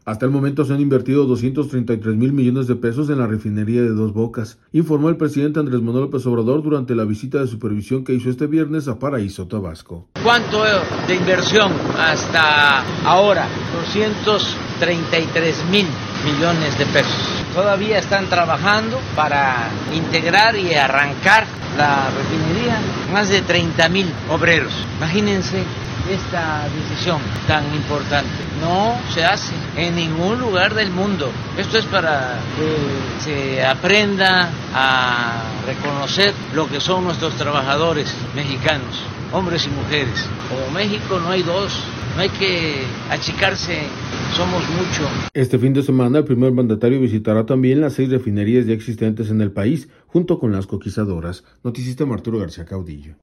Hasta el momento se han invertido 233,000 millones de pesos en la refinería de Dos Bocas, informó el presidente Andrés Manuel López Obrador durante la visita de supervisión que hizo este viernes a Paraíso, Tabasco. ¿Cuánto de inversión hasta ahora? 233,000 millones de pesos. Todavía están trabajando para integrar y arrancar la refinería. Más de 30,000 obreros. Imagínense esta decisión tan importante. No se hace en ningún lugar del mundo. Esto es para que se aprenda a reconocer lo que son nuestros trabajadores mexicanos, hombres y mujeres. Como México no hay dos. No hay que achicarse, somos mucho. Este fin de semana el primer mandatario visitará también las 6 refinerías ya existentes en el país, junto con las coquizadoras. Noticista Arturo García Caudillo.